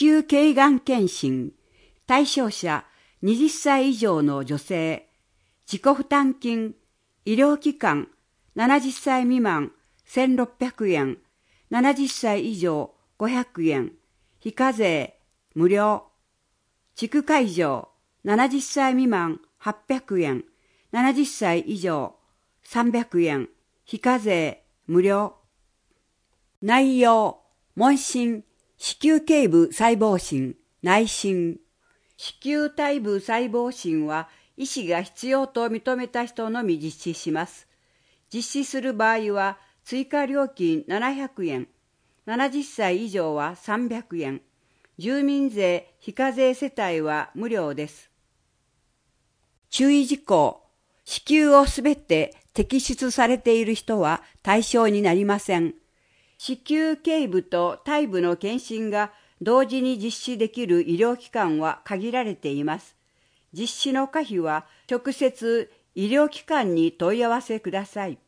宮頸がん検診、対象者20歳以上の女性、自己負担金、医療機関70歳未満1600円、70歳以上500円、非課税無料。地区会場70歳未満800円、70歳以上300円、非課税無料。内容、問診、子宮頸部細胞診、内診。子宮体部細胞診は医師が必要と認めた人のみ実施します。実施する場合は追加料金700円、70歳以上は300円、住民税非課税世帯は無料です。注意事項、子宮をすべて摘出されている人は対象になりません。子宮頸部と体部の検診が同時に実施できる医療機関は限られています。実施の可否は直接医療機関に問い合わせください。